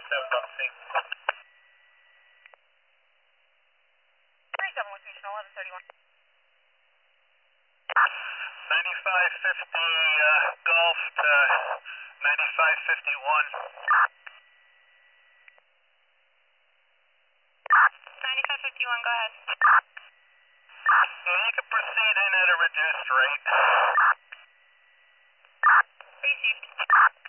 37 location 1131. 9550 Golf to 9551. 9551, go ahead. Yeah, you can proceed in at a reduced rate. Received.